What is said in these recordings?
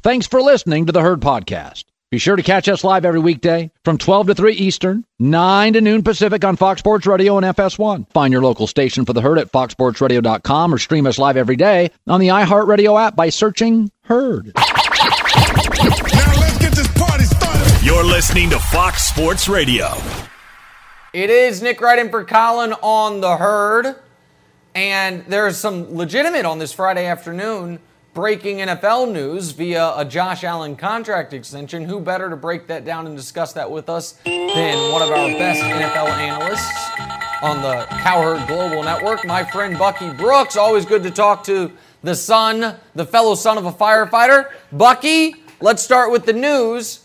Thanks for listening to the Herd Podcast. Be sure to catch us live every weekday from 12 to 3 Eastern, 9 to noon Pacific on Fox Sports Radio and FS1. Find your local station for the Herd at foxsportsradio.com or stream us live every day on the iHeartRadio app by searching Herd. Now let's get this party started. You're listening to Fox Sports Radio. It is Nick Wright in for Colin on the Herd. And there's some legitimate on this Friday afternoon breaking NFL news via a Josh Allen contract extension. Who better to break that down and discuss that with us than one of our best NFL analysts on the Cowherd Global Network, my friend Bucky Brooks. Always good to talk to the fellow son of a firefighter. Bucky, let's start with the news.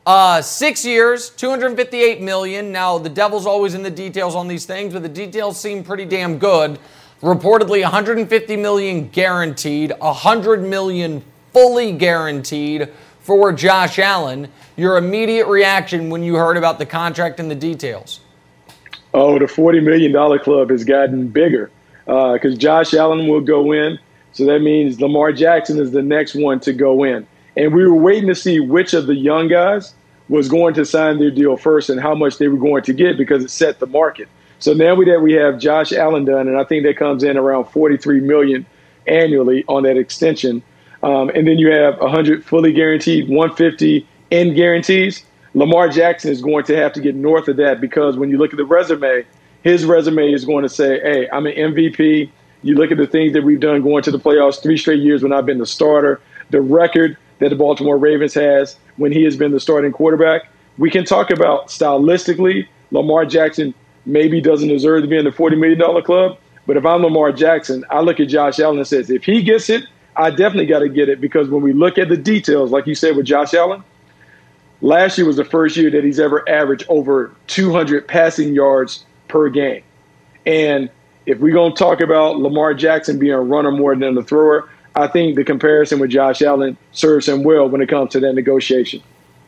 6 years, $258 million. Now, the devil's always in the details on these things, but the details seem pretty damn good. Reportedly $150 million guaranteed, $100 million fully guaranteed for Josh Allen. Your immediate reaction when you heard about the contract and the details? Oh, the $40 million club has gotten bigger because Josh Allen will go in. So that means Lamar Jackson is the next one to go in. And we were waiting to see which of the young guys was going to sign their deal first and how much they were going to get because it set the market. So now we have Josh Allen done, and I think that comes in around $43 million annually on that extension. And then you have 100 fully guaranteed, 150 in guarantees. Lamar Jackson is going to have to get north of that because when you look at the resume, his resume is going to say, hey, I'm an MVP. You look at the things that we've done going to the playoffs 3 straight years when I've been the starter, the record that the Baltimore Ravens has when he has been the starting quarterback. We can talk about stylistically, Lamar Jackson maybe doesn't deserve to be in the $40 million club. But if I'm Lamar Jackson, I look at Josh Allen and says, if he gets it, I definitely got to get it because when we look at the details, like you said with Josh Allen, last year was the first year that he's ever averaged over 200 passing yards per game. And if we're going to talk about Lamar Jackson being a runner more than a thrower, I think the comparison with Josh Allen serves him well when it comes to that negotiation.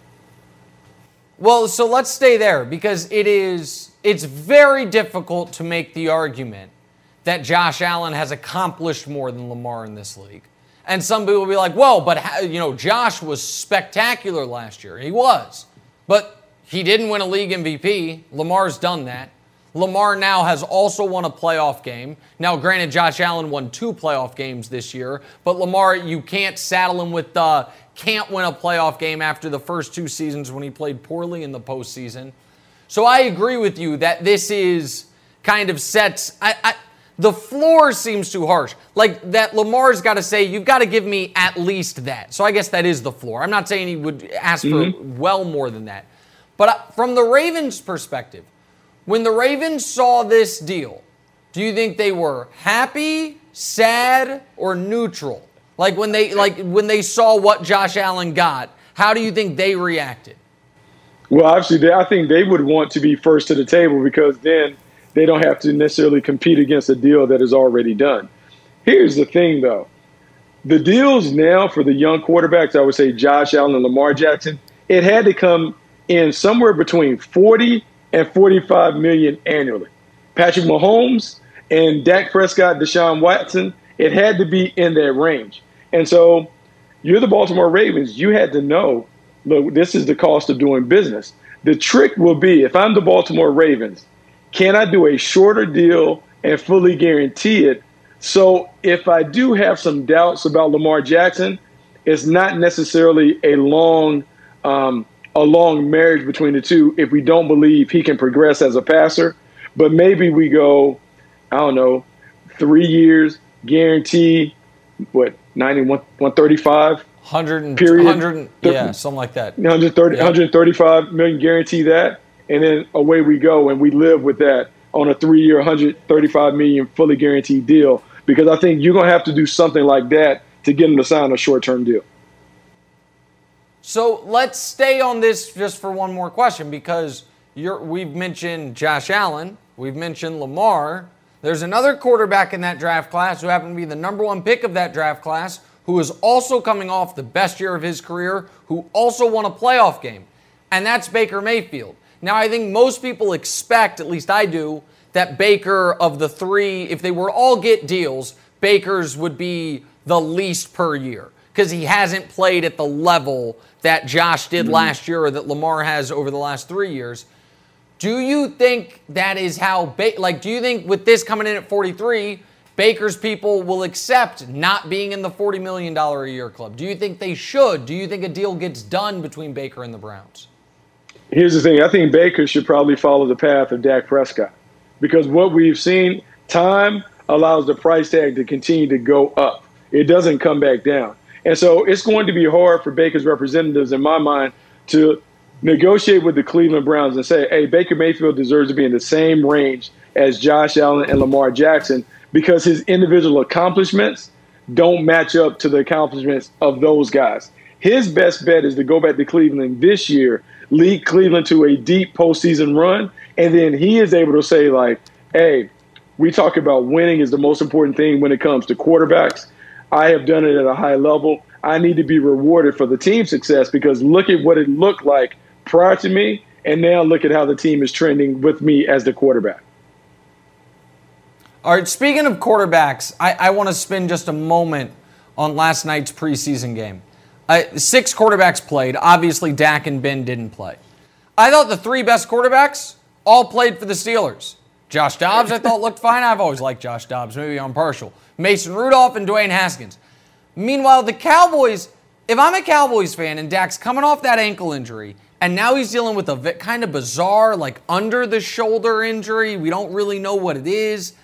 Well, so let's stay there because it's very difficult to make the argument that Josh Allen has accomplished more than Lamar in this league. And some people will be like, well, but Josh was spectacular last year. He was. But he didn't win a league MVP. Lamar's done that. Lamar now has also won a playoff game. Now, granted, Josh Allen won 2 playoff games this year, but Lamar, you can't saddle him with can't win a playoff game after the first 2 seasons when he played poorly in the postseason. So I agree with you that this is kind of sets... the floor seems too harsh. Like that Lamar's got to say, you've got to give me at least that. So I guess that is the floor. I'm not saying he would ask for well more than that. But from the Ravens' perspective, when the Ravens saw this deal, do you think they were happy, sad, or neutral? Like when they saw what Josh Allen got, how do you think they reacted? Well, obviously, I think they would want to be first to the table because then they don't have to necessarily compete against a deal that is already done. Here's the thing, though. The deals now for the young quarterbacks, I would say Josh Allen and Lamar Jackson, it had to come in somewhere between 40 and 45 million annually. Patrick Mahomes and Dak Prescott, Deshaun Watson, it had to be in that range. And so you're the Baltimore Ravens. You had to know, look, this is the cost of doing business. The trick will be, if I'm the Baltimore Ravens, can I do a shorter deal and fully guarantee it? So if I do have some doubts about Lamar Jackson, it's not necessarily a long marriage between the two if we don't believe he can progress as a passer. But maybe we go, 3 years, guarantee, 135? 100, period. 100, yeah, something like that. 135 million, guarantee that. And then away we go, and we live with that on a 3-year, 135 million fully guaranteed deal. Because I think you're going to have to do something like that to get him to sign a short-term deal. So let's stay on this just for one more question because we've mentioned Josh Allen, we've mentioned Lamar. There's another quarterback in that draft class who happened to be the number 1 pick of that draft class who is also coming off the best year of his career, who also won a playoff game, and that's Baker Mayfield. Now, I think most people expect, at least I do, that Baker of the 3, if they were all get deals, Baker's would be the least per year. because he hasn't played at the level that Josh did last year or that Lamar has over the last 3 years. Do you think that is how, do you think with this coming in at 43, Baker's people will accept not being in the $40 million a year club? Do you think they should? Do you think a deal gets done between Baker and the Browns? Here's the thing. I think Baker should probably follow the path of Dak Prescott, because what we've seen, time allows the price tag to continue to go up. It doesn't come back down. And so it's going to be hard for Baker's representatives, in my mind, to negotiate with the Cleveland Browns and say, hey, Baker Mayfield deserves to be in the same range as Josh Allen and Lamar Jackson, because his individual accomplishments don't match up to the accomplishments of those guys. His best bet is to go back to Cleveland this year, lead Cleveland to a deep postseason run, and then he is able to say, like, hey, we talk about winning is the most important thing when it comes to quarterbacks. I have done it at a high level. I need to be rewarded for the team's success, because look at what it looked like prior to me, and now look at how the team is trending with me as the quarterback. All right, speaking of quarterbacks, I want to spend just a moment on last night's preseason game. 6 quarterbacks played. Obviously, Dak and Ben didn't play. I thought the 3 best quarterbacks all played for the Steelers. Josh Dobbs, I thought, looked fine. I've always liked Josh Dobbs. Maybe I'm partial. Mason Rudolph and Dwayne Haskins. Meanwhile, the Cowboys, if I'm a Cowboys fan and Dak's coming off that ankle injury, and now he's dealing with a kind of bizarre, like, under-the-shoulder injury, we don't really know what it is,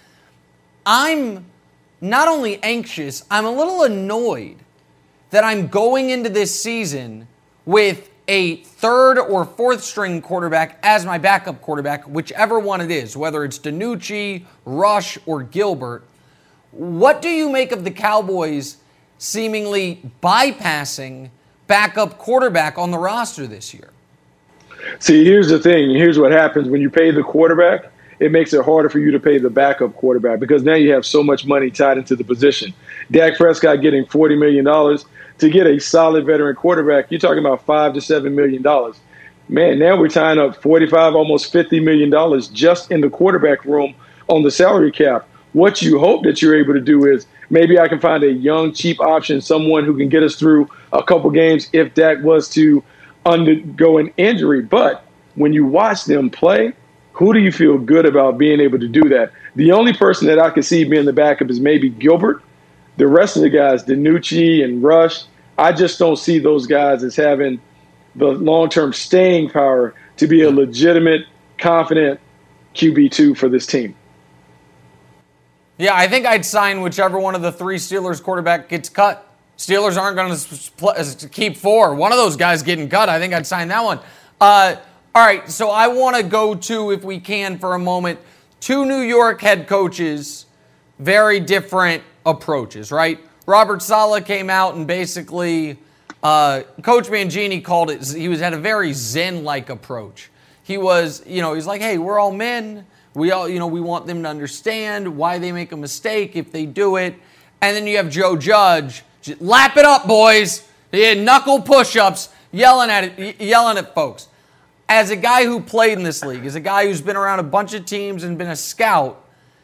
I'm not only anxious, I'm a little annoyed that I'm going into this season with a 3rd or 4th string quarterback as my backup quarterback, whichever one it is, whether it's DiNucci, Rush, or Gilbert. What do you make of the Cowboys seemingly bypassing backup quarterback on the roster this year? See, here's the thing. Here's what happens when you pay the quarterback. It makes it harder for you to pay the backup quarterback, because now you have so much money tied into the position. Dak Prescott getting $40 million to get a solid veteran quarterback. You're talking about $5 to $7 million. Man, now we're tying up $45, almost $50 million just in the quarterback room on the salary cap. What you hope that you're able to do is maybe I can find a young, cheap option, someone who can get us through a couple games if Dak was to undergo an injury. But when you watch them play, who do you feel good about being able to do that? The only person that I can see being the backup is maybe Gilbert. The rest of the guys, DiNucci and Rush, I just don't see those guys as having the long-term staying power to be a legitimate, confident QB2 for this team. Yeah, I think I'd sign whichever one of the 3 Steelers quarterback gets cut. Steelers aren't going to keep 4. One of those guys getting cut, I think I'd sign that one. All right, so I want to go to, if we can for a moment, 2 New York head coaches, very different approaches, right? Robert Saleh came out and basically, Coach Mangini called it, he had a very Zen-like approach. He was, he's like, hey, we're all men. We all, we want them to understand why they make a mistake if they do it. And then you have Joe Judge, lap it up, boys. He had knuckle push-ups, yelling at folks. As a guy who played in this league, as a guy who's been around a bunch of teams and been a scout,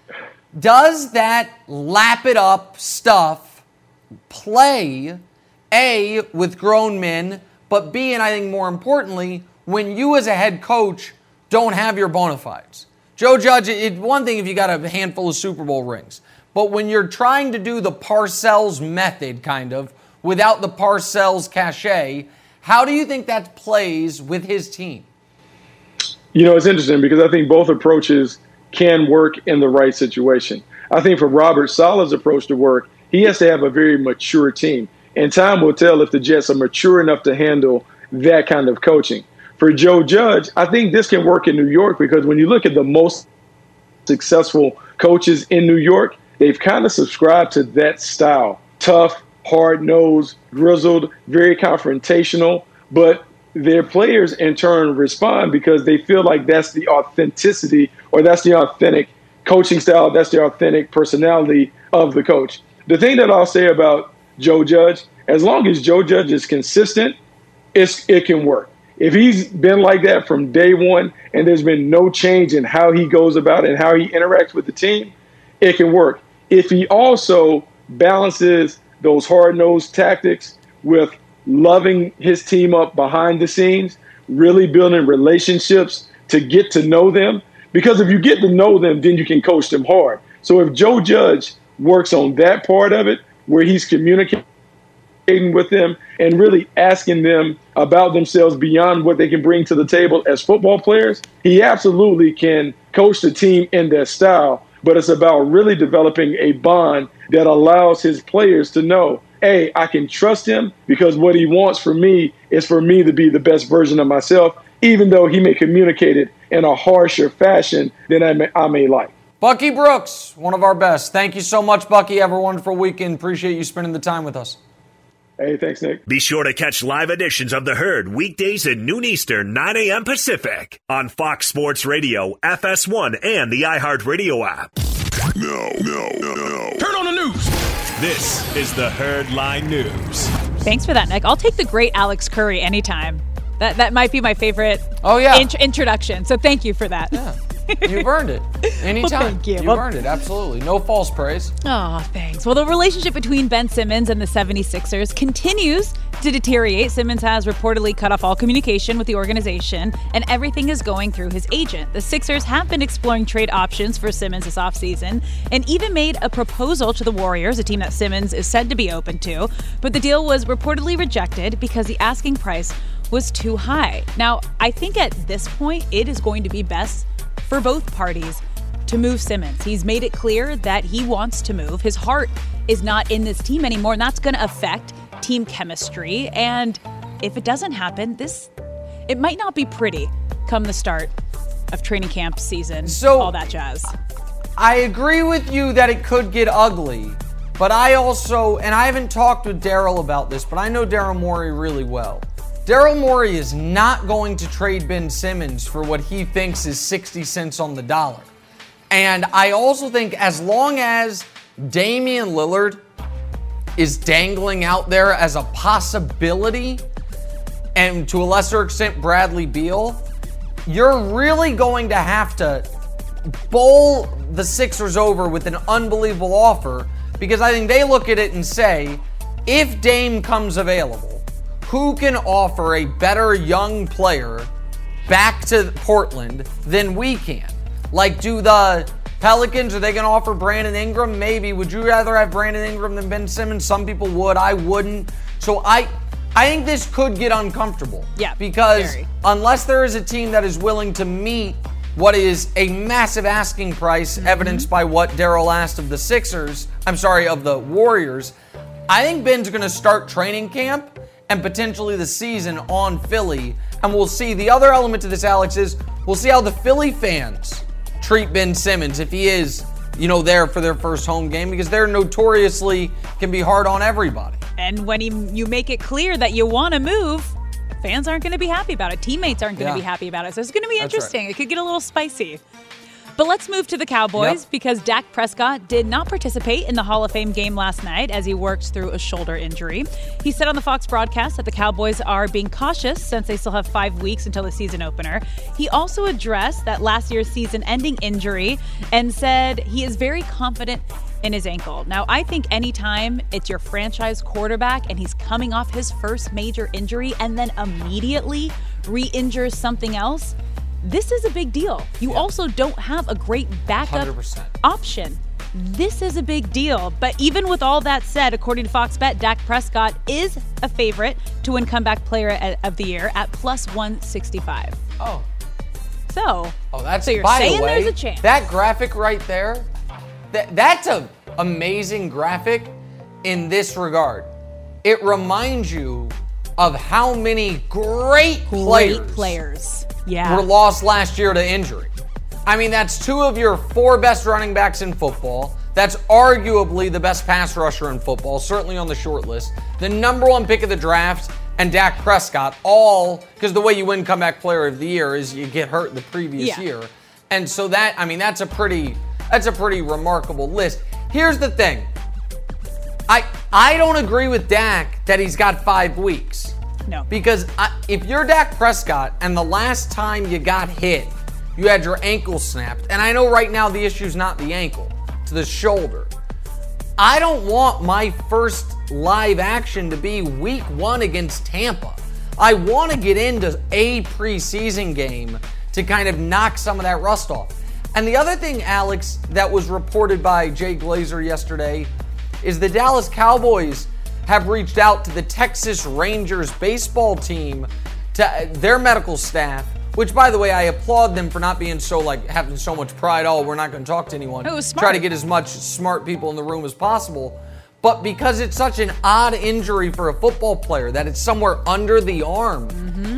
does that lap it up stuff play, A, with grown men, but B, and I think more importantly, when you as a head coach don't have your bona fides? Joe Judge, it's one thing if you got a handful of Super Bowl rings, but when you're trying to do the Parcells method, kind of, without the Parcells cachet, how do you think that plays with his team? It's interesting because I think both approaches can work in the right situation. I think for Robert Saleh's approach to work, he has to have a very mature team. And time will tell if the Jets are mature enough to handle that kind of coaching. For Joe Judge, I think this can work in New York because when you look at the most successful coaches in New York, they've kind of subscribed to that style. Tough, hard-nosed, grizzled, very confrontational, but their players in turn respond because they feel like that's the authenticity or that's the authentic coaching style, that's the authentic personality of the coach. The thing that I'll say about Joe Judge, as long as Joe Judge is consistent, it can work. If he's been like that from day one and there's been no change in how he goes about it and how he interacts with the team, it can work. If he also balances those hard-nosed tactics with loving his team up behind the scenes, really building relationships to get to know them. Because if you get to know them, then you can coach them hard. So if Joe Judge works on that part of it, where he's communicating with them and really asking them about themselves beyond what they can bring to the table as football players, he absolutely can coach the team in their style. But it's about really developing a bond that allows his players to know, hey, I can trust him because what he wants from me is for me to be the best version of myself, even though he may communicate it in a harsher fashion than I may like. Bucky Brooks, one of our best. Thank you so much, Bucky. Have a wonderful weekend. Appreciate you spending the time with us. Hey, thanks, Nick. Be sure to catch live editions of The Herd weekdays at noon Eastern, 9 a.m. Pacific on Fox Sports Radio, FS1, and the iHeartRadio app. No. Turn on the news. This is The Herd Line News. Thanks for that, Nick. I'll take the great Alex Curry anytime. That might be my favorite introduction, so thank you for that. Yeah. You've earned it. Anytime. Well, thank you. You've earned it, absolutely. No false praise. Oh, thanks. Well, the relationship between Ben Simmons and the 76ers continues to deteriorate. Simmons has reportedly cut off all communication with the organization, and everything is going through his agent. The Sixers have been exploring trade options for Simmons this offseason and even made a proposal to the Warriors, a team that Simmons is said to be open to, but the deal was reportedly rejected because the asking price was too high. Now, I think at this point, it is going to be best for both parties to move Simmons. He's made it clear that he wants to move. His heart is not in this team anymore, and that's going to affect team chemistry. And if it doesn't happen, it might not be pretty come the start of training camp season, all that jazz. I agree with you that it could get ugly, but I also, and I haven't talked with Daryl about this, but I know Daryl Morey really well. Daryl Morey is not going to trade Ben Simmons for what he thinks is 60 cents on the dollar. And I also think as long as Damian Lillard is dangling out there as a possibility, and to a lesser extent Bradley Beal, you're really going to have to bowl the Sixers over with an unbelievable offer, because I think they look at it and say, if Dame comes available, who can offer a better young player back to Portland than we can? Like, do the Pelicans, are they going to offer Brandon Ingram? Maybe. Would you rather have Brandon Ingram than Ben Simmons? Some people would. I wouldn't. So I think this could get uncomfortable. Yeah, because unless there is a team that is willing to meet what is a massive asking price, evidenced by what Daryl asked of the Warriors, I think Ben's going to start training camp and potentially the season on Philly. And we'll see. The other element to this, Alex, is we'll see how the Philly fans treat Ben Simmons if he is, there for their first home game, because they're notoriously can be hard on everybody. And when you make it clear that you want to move, fans aren't going to be happy about it. Teammates aren't going to be happy about it. So it's going to be interesting. Right. It could get a little spicy. But let's move to the Cowboys because Dak Prescott did not participate in the Hall of Fame game last night as he worked through a shoulder injury. He said on the Fox broadcast that the Cowboys are being cautious since they still have 5 weeks until the season opener. He also addressed that last year's season-ending injury and said he is very confident in his ankle. Now, I think anytime it's your franchise quarterback and he's coming off his first major injury and then immediately re-injures something else, this is a big deal. You also don't have a great backup 100%. option. This is a big deal. But even with all that said, according to Fox Bet, Dak Prescott is a favorite to win Comeback Player of the Year at plus 165. So you're saying there's a chance. That graphic right there, that's an amazing graphic in this regard. It reminds you of how many great players were lost last year to injury. I mean, that's 2 of your 4 best running backs in football. That's arguably the best pass rusher in football, certainly on the short list. The number 1 pick of the draft and Dak Prescott, all because the way you win Comeback Player of the Year is you get hurt the previous year. And so that's a pretty remarkable list. Here's the thing. I don't agree with Dak that he's got 5 weeks. No. Because if you're Dak Prescott and the last time you got hit, you had your ankle snapped, and I know right now the issue's not the ankle, it's the shoulder. I don't want my first live action to be week 1 against Tampa. I want to get into a preseason game to kind of knock some of that rust off. And the other thing, Alex, that was reported by Jay Glazer yesterday is the Dallas Cowboys have reached out to the Texas Rangers baseball team, to their medical staff, which, by the way, I applaud them for not being so, having so much pride. Oh, we're not going to talk to anyone. It was smart. Try to get as much smart people in the room as possible. But because it's such an odd injury for a football player, that it's somewhere under the arm,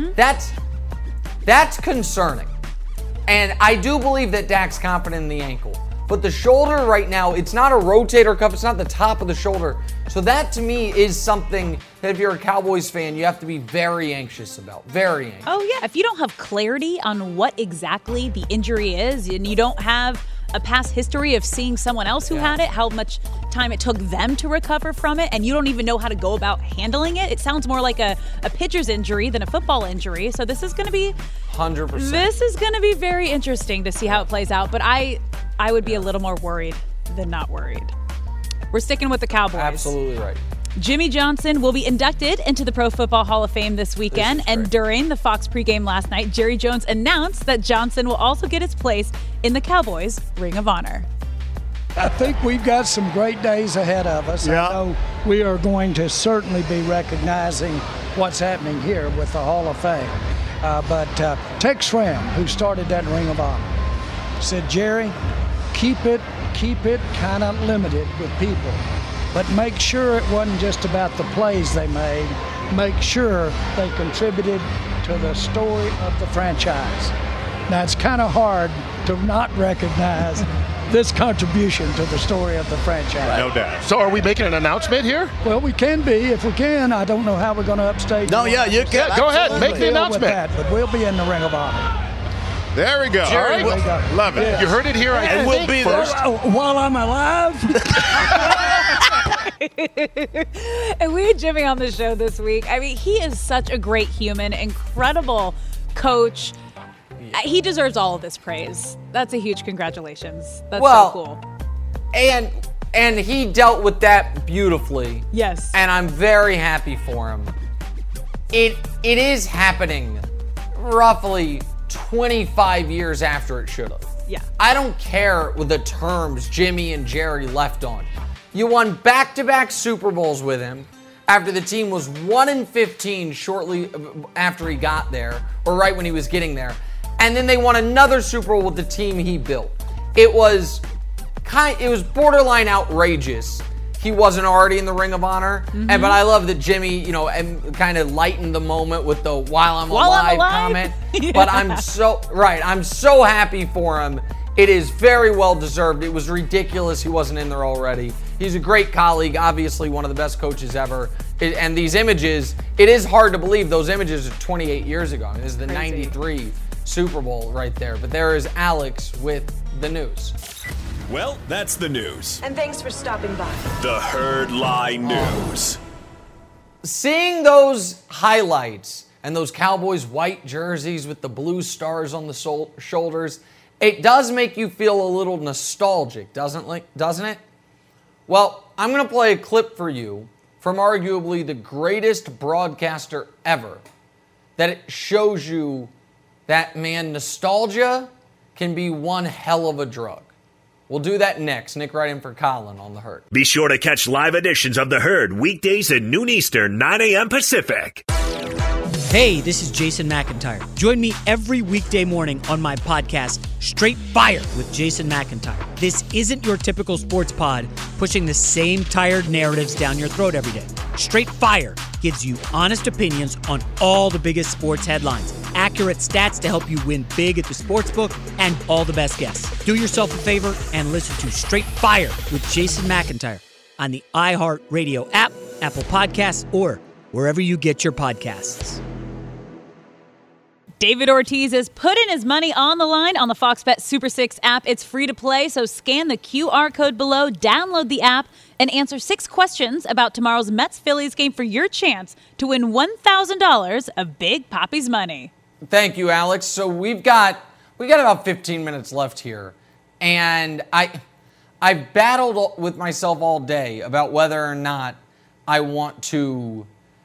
that's concerning. And I do believe that Dak's confident in the ankle. But the shoulder right now, it's not a rotator cuff. It's not the top of the shoulder. So that, to me, is something that if you're a Cowboys fan, you have to be very anxious about. Very anxious. Oh, yeah. If you don't have clarity on what exactly the injury is, and you don't have a past history of seeing someone else who had it, how much time it took them to recover from it, and you don't even know how to go about handling it, it sounds more like a pitcher's injury than a football injury. So this is going to be 100%. This is going to be very interesting to see how it plays out. But I would be a little more worried than not worried. We're sticking with the Cowboys. Absolutely right. Jimmy Johnson will be inducted into the Pro Football Hall of Fame this weekend. And during the Fox pregame last night, Jerry Jones announced that Johnson will also get his place in the Cowboys Ring of Honor. I think we've got some great days ahead of us. Yeah. I know we are going to certainly be recognizing what's happening here with the Hall of Fame. But Tex Schramm, who started that Ring of Honor, said, Jerry, keep it kind of limited with people, but make sure it wasn't just about the plays they made. Make sure they contributed to the story of the franchise. Now, it's kind of hard to not recognize this contribution to the story of the franchise. No doubt. So are we making an announcement here? Well, we can be if we can. I don't know how we're going to upstage. No, yeah, you can. Go ahead, make the Deal with announcement. that, but we'll be in the Ring of Honor. There we go. Jerry, all right. Love it. Yeah. You heard it here. And we'll be there. While I'm alive. And we had Jimmy on the show this week. I mean, he is such a great human, incredible coach. He deserves all of this praise. That's a huge congratulations. That's so cool. And he dealt with that beautifully. Yes. And I'm very happy for him. It is happening roughly 25 years after it should have. Yeah. I don't care with the terms Jimmy and Jerry left on. You won back-to-back Super Bowls with him after the team was 1-15 shortly after he got there, or right when he was getting there. And then they won another Super Bowl with the team he built. It was borderline outrageous. He wasn't already in the Ring of Honor. But I love that Jimmy, and kind of lightened the moment with the while I'm alive comment. Yeah. But I'm so happy for him. It is very well deserved. It was ridiculous he wasn't in there already. He's a great colleague, obviously one of the best coaches ever. And these images, it is hard to believe those images are 28 years ago. This is the 93 Super Bowl right there. But there is Alex with the news. Well, that's the news. And thanks for stopping by. The Herd Lie News. Seeing those highlights and those Cowboys white jerseys with the blue stars on the shoulders, it does make you feel a little nostalgic, doesn't it? Well, I'm going to play a clip for you from arguably the greatest broadcaster ever that it shows you that, man, nostalgia can be one hell of a drug. We'll do that next. Nick right in for Colin on The Herd. Be sure to catch live editions of The Herd weekdays at noon Eastern, 9 a.m. Pacific. Hey, this is Jason McIntyre. Join me every weekday morning on my podcast, Straight Fire with Jason McIntyre. This isn't your typical sports pod pushing the same tired narratives down your throat every day. Straight Fire gives you honest opinions on all the biggest sports headlines, accurate stats to help you win big at the sportsbook, and all the best guests. Do yourself a favor and listen to Straight Fire with Jason McIntyre on the iHeartRadio app, Apple Podcasts, or wherever you get your podcasts. David Ortiz is putting his money on the line on the Fox Bet Super 6 app. It's free to play, so scan the QR code below, download the app, and answer 6 questions about tomorrow's Mets-Phillies game for your chance to win $1,000 of Big Papi's money. Thank you, Alex. So we got about 15 minutes left here, and I've battled with myself all day about whether or not I want to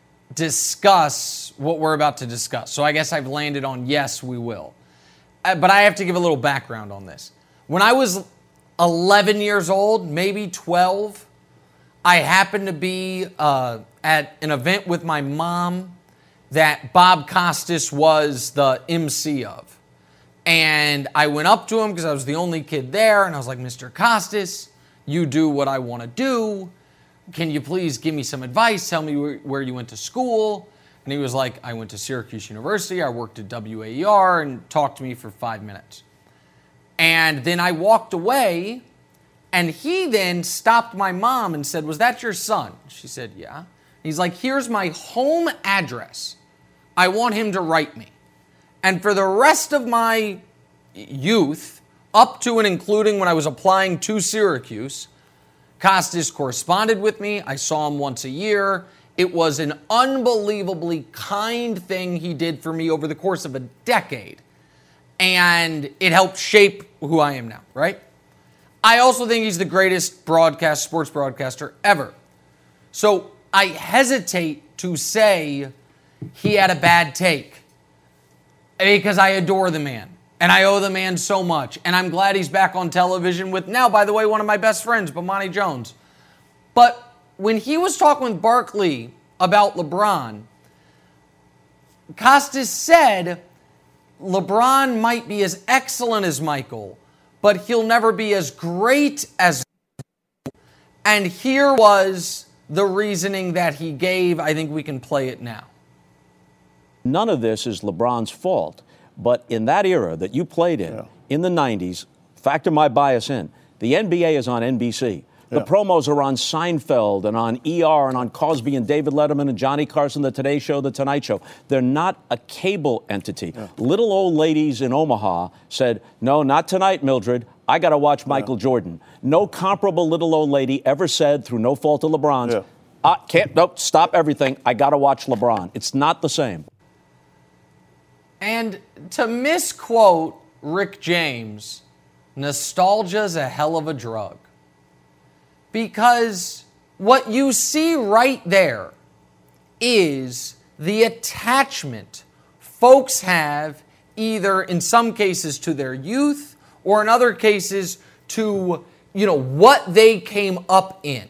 discuss what we're about to discuss. So I guess I've landed on yes, we will. But I have to give a little background on this. When I was 11 years old, maybe 12, I happened to be at an event with my mom that Bob Costas was the MC of. And I went up to him because I was the only kid there, and I was like, Mr. Costas, you do what I want to do. Can you please give me some advice? Tell me where you went to school. And he was like, I went to Syracuse University. I worked at WAER, and talked to me for 5 minutes. And then I walked away, and he then stopped my mom and said, was that your son? She said, yeah. He's like, here's my home address. I want him to write me. And for the rest of my youth, up to and including when I was applying to Syracuse, Costas corresponded with me. I saw him once a year. It was an unbelievably kind thing he did for me over the course of a decade. And it helped shape who I am now, right? I also think he's the greatest sports broadcaster ever. So I hesitate to say he had a bad take because I adore the man and I owe the man so much. And I'm glad he's back on television with now, by the way, one of my best friends, Bomani Jones. But when he was talking with Barkley about LeBron, Costas said LeBron might be as excellent as Michael, but he'll never be as great as Michael. And here was the reasoning that he gave. I think we can play it now. None of this is LeBron's fault. But in that era that you played in the 90s, factor my bias in, the NBA is on NBC. The promos are on Seinfeld and on ER and on Cosby and David Letterman and Johnny Carson, The Today Show, The Tonight Show. They're not a cable entity. Little old ladies in Omaha said, no, not tonight, Mildred. I got to watch Michael Jordan. No comparable little old lady ever said, through no fault of LeBron's, stop everything. I got to watch LeBron. It's not the same. And to misquote Rick James, nostalgia's a hell of a drug. Because what you see right there is the attachment folks have either in some cases to their youth or in other cases to, what they came up in.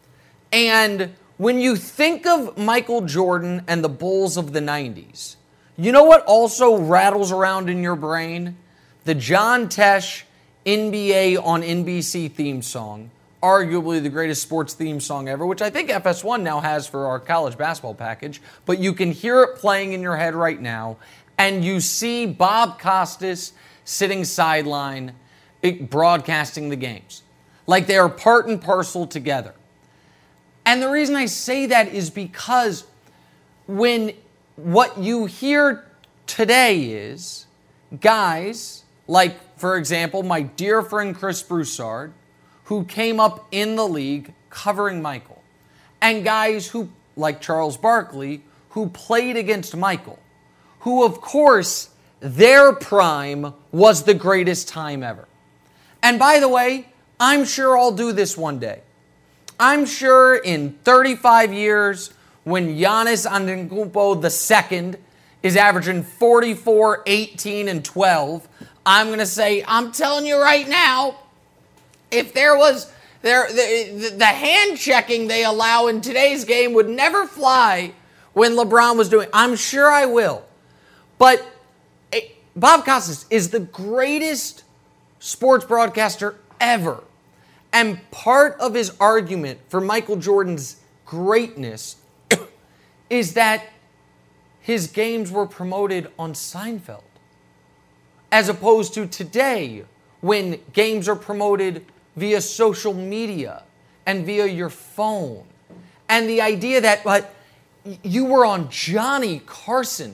And when you think of Michael Jordan and the Bulls of the 90s, you know what also rattles around in your brain? The John Tesh NBA on NBC theme song, arguably the greatest sports theme song ever, which I think FS1 now has for our college basketball package, but you can hear it playing in your head right now, and you see Bob Costas sitting sideline broadcasting the games. Like they are part and parcel together. And the reason I say that is because when what you hear today is guys like, for example, my dear friend Chris Broussard, who came up in the league covering Michael, and guys who, like Charles Barkley, who played against Michael, who, of course, their prime was the greatest time ever. And by the way, I'm sure I'll do this one day. I'm sure in 35 years, when Giannis Antetokounmpo II is averaging 44, 18, and 12, I'm going to say, I'm telling you right now, if there was the hand checking they allow in today's game would never fly when LeBron was doing. I'm sure I will. But Bob Costas is the greatest sports broadcaster ever. And part of his argument for Michael Jordan's greatness is that his games were promoted on Seinfeld, as opposed to today when games are promoted via social media and via your phone. And the idea that you were on Johnny Carson,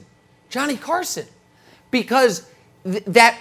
because that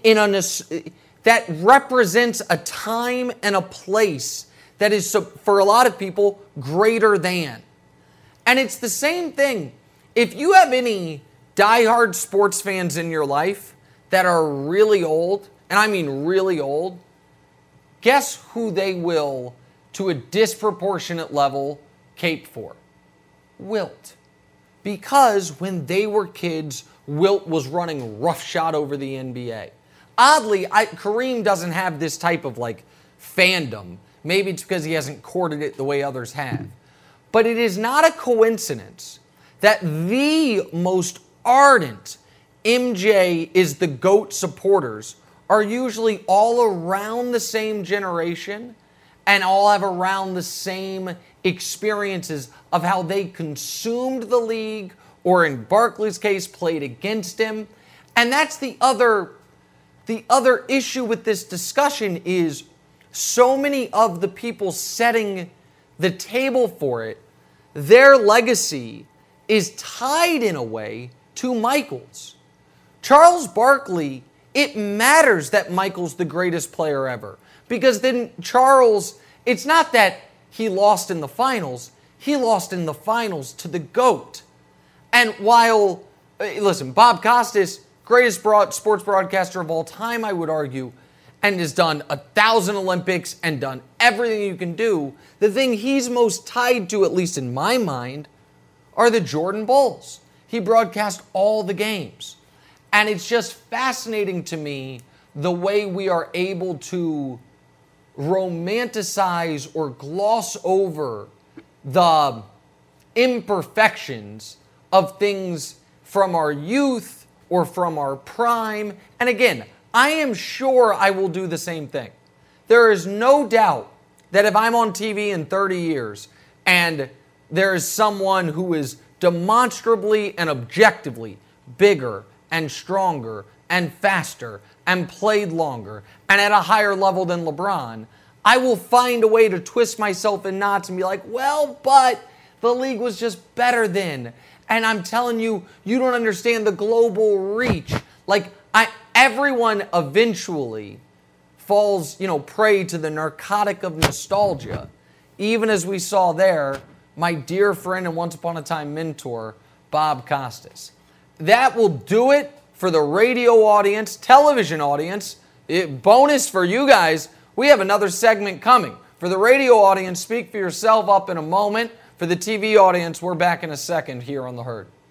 represents a time and a place that is, for a lot of people, greater than. And it's the same thing. If you have any diehard sports fans in your life that are really old, and I mean really old, guess who they will, to a disproportionate level, cape for? Wilt. Because when they were kids, Wilt was running roughshod over the NBA. Oddly, Kareem doesn't have this type of fandom. Maybe it's because he hasn't courted it the way others have. But it is not a coincidence that the most ardent MJ is the GOAT supporters are usually all around the same generation and all have around the same experiences of how they consumed the league, or in Barkley's case, played against him. And that's the other issue with this discussion is so many of the people setting the table for it, their legacy is tied in a way to Michael's. Charles Barkley, it matters that Michael's the greatest player ever. Because then Charles, it's not that he lost in the finals, he lost in the finals to the GOAT. And while, listen, Bob Costas, greatest sports broadcaster of all time, I would argue, and has done 1,000 Olympics and done everything you can do, the thing he's most tied to, at least in my mind, are the Jordan Bulls. He broadcast all the games. And it's just fascinating to me the way we are able to romanticize or gloss over the imperfections of things from our youth or from our prime. And again, I am sure I will do the same thing. There is no doubt that if I'm on TV in 30 years and there is someone who is demonstrably and objectively bigger and stronger and faster and played longer and at a higher level than LeBron, I will find a way to twist myself in knots and be like, well, but the league was just better then. And I'm telling you, you don't understand the global reach. Everyone eventually falls, prey to the narcotic of nostalgia. Even as we saw there, my dear friend and once upon a time mentor, Bob Costas. That will do it for the radio audience, television audience. Bonus for you guys, we have another segment coming. For the radio audience, speak for yourself up in a moment. For the TV audience, we're back in a second here on The Herd.